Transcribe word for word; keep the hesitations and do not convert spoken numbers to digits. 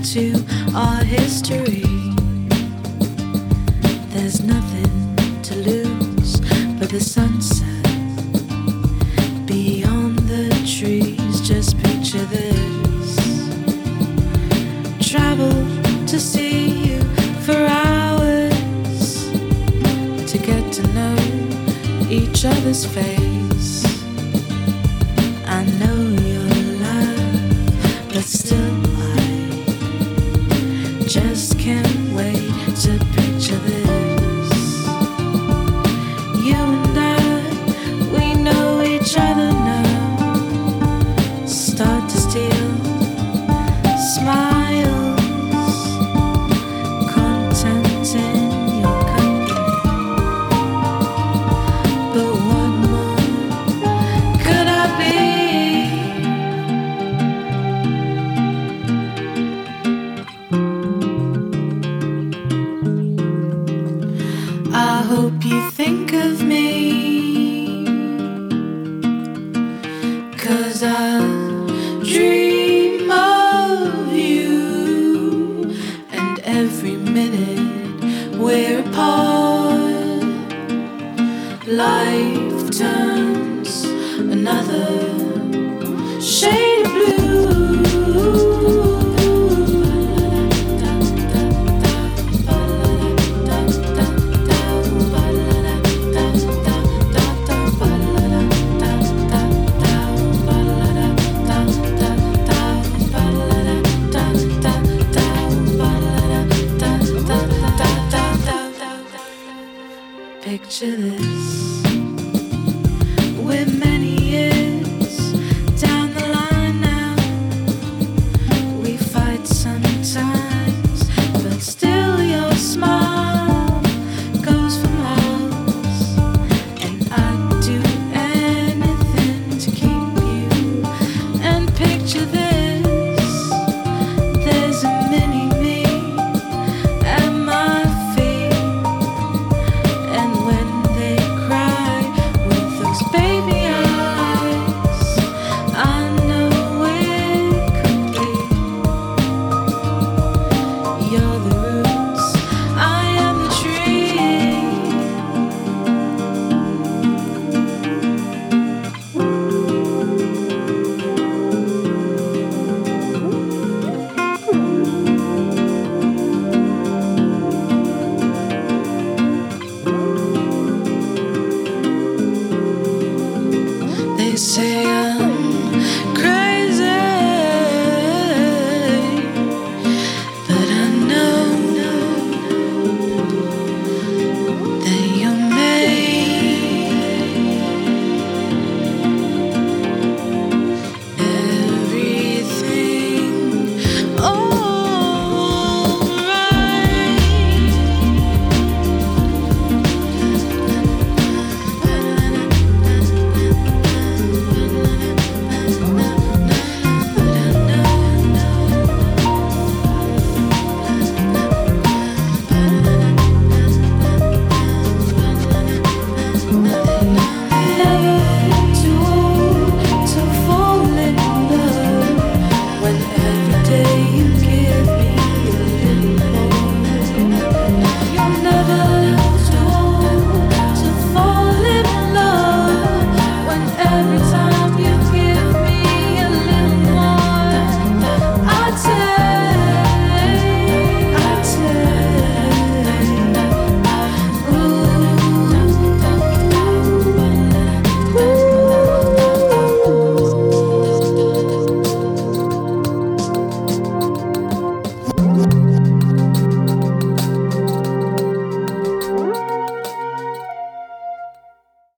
to our history. There's nothing to lose but the sunset beyond the trees. Just picture this. Travel to see you for hours, to get to know each other's face. I know you're alive, but still I just can't wait to picture this. You and I, we know each other now. Start to steal smiles, content in your company. But what more could I be? I hope you think of me, 'cause I dream of you, and every minute we're apart, life turns another shade of blue. Picture this.